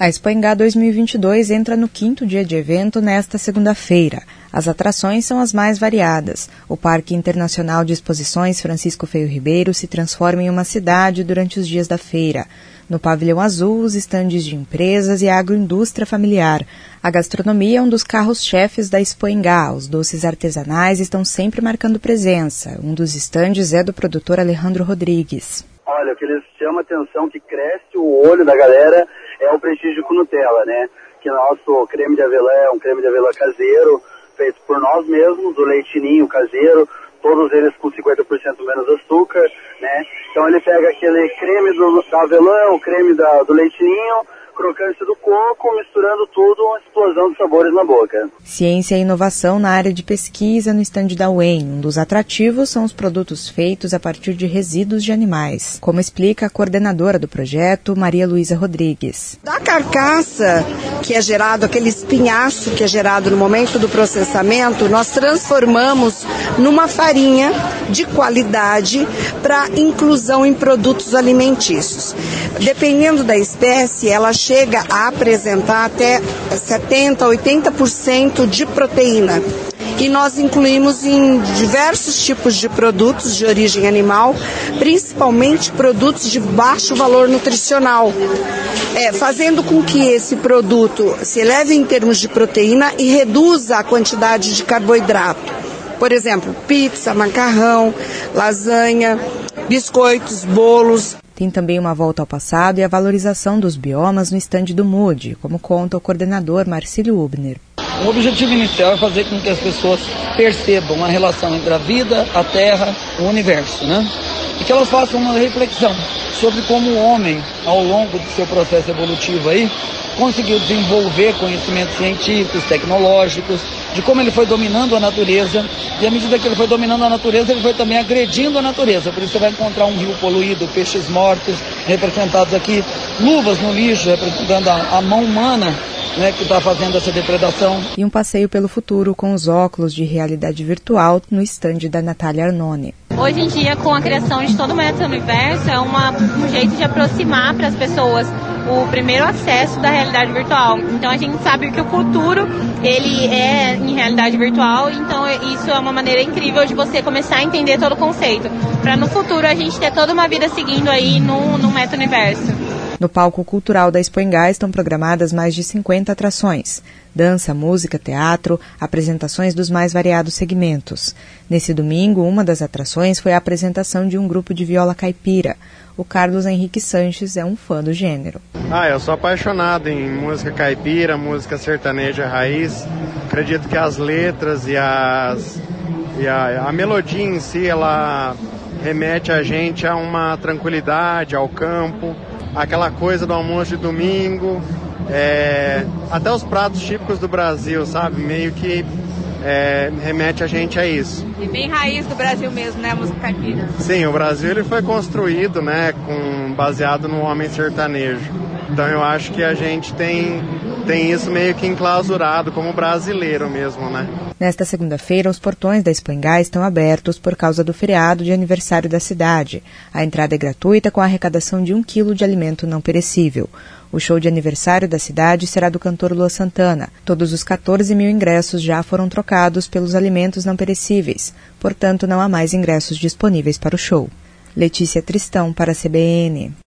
A Expoingá 2022 entra no 5º dia de evento nesta segunda-feira. As atrações são as mais variadas. O Parque Internacional de Exposições Francisco Feio Ribeiro se transforma em uma cidade durante os dias da feira. No pavilhão azul, os estandes de empresas e a agroindústria familiar. A gastronomia é um dos carros-chefes da Expoingá. Os doces artesanais estão sempre marcando presença. Um dos estandes é do produtor Alejandro Rodrigues. Olha, o que eles chamam a atenção, que cresce o olho da galera, é o prestígio com Nutella, né? Que nosso creme de avelã é um creme de avelã caseiro, feito por nós mesmos, do leitinho caseiro, todos eles com 50% menos açúcar, né? Então ele pega aquele creme da avelã, o creme do leitinho, crocância do coco, misturando tudo, uma explosão de sabores na boca. Ciência e inovação na área de pesquisa no estande da UEM. Um dos atrativos são os produtos feitos a partir de resíduos de animais, como explica a coordenadora do projeto, Maria Luísa Rodrigues. Da carcaça que é gerado, aquele espinhaço que é gerado no momento do processamento, nós transformamos numa farinha de qualidade para inclusão em produtos alimentícios. Dependendo da espécie, ela chega a apresentar até 70%, 80% de proteína. E nós incluímos em diversos tipos de produtos de origem animal, principalmente produtos de baixo valor nutricional, fazendo com que esse produto se eleve em termos de proteína e reduza a quantidade de carboidrato. Por exemplo, pizza, macarrão, lasanha, biscoitos, bolos. Tem também uma volta ao passado e a valorização dos biomas no estande do MUD, como conta o coordenador Marcílio Hubner. O objetivo inicial é fazer com que as pessoas percebam a relação entre a vida, a terra, o universo, né? E que elas façam uma reflexão sobre como o homem, ao longo do seu processo evolutivo aí, conseguiu desenvolver conhecimentos científicos, tecnológicos, de como ele foi dominando a natureza, e à medida que ele foi dominando a natureza, ele foi também agredindo a natureza. Por isso você vai encontrar um rio poluído, peixes mortos, representados aqui, luvas no lixo, representando a mão humana, né, que está fazendo essa depredação. E um passeio pelo futuro com os óculos de realidade virtual no estande da Natália Arnone. Hoje em dia, com a criação de todo o meta-universo, é um jeito de aproximar para as pessoas o primeiro acesso da realidade virtual. Então a gente sabe que o futuro, ele é em realidade virtual, então isso é uma maneira incrível de você começar a entender todo o conceito, para no futuro a gente ter toda uma vida seguindo aí no meta-universo. No palco cultural da Expoingá estão programadas mais de 50 atrações. Dança, música, teatro, apresentações dos mais variados segmentos. Nesse domingo, uma das atrações foi a apresentação de um grupo de viola caipira. O Carlos Henrique Sanches é um fã do gênero. Eu sou apaixonado em música caipira, música sertaneja raiz. Acredito que as letras e a melodia em si, ela remete a gente a uma tranquilidade, ao campo, aquela coisa do almoço de domingo, até os pratos típicos do Brasil, sabe? Meio que remete a gente a isso. E bem raiz do Brasil mesmo, né, a música caipira? Sim, o Brasil ele foi construído, né, baseado no homem sertanejo. Então eu acho que a gente tem isso meio que enclausurado como brasileiro mesmo, né? Nesta segunda-feira, os portões da Expoingá estão abertos por causa do feriado de aniversário da cidade. A entrada é gratuita com a arrecadação de 1 quilo de alimento não perecível. O show de aniversário da cidade será do cantor Lua Santana. Todos os 14 mil ingressos já foram trocados pelos alimentos não perecíveis. Portanto, não há mais ingressos disponíveis para o show. Letícia Tristão para a CBN.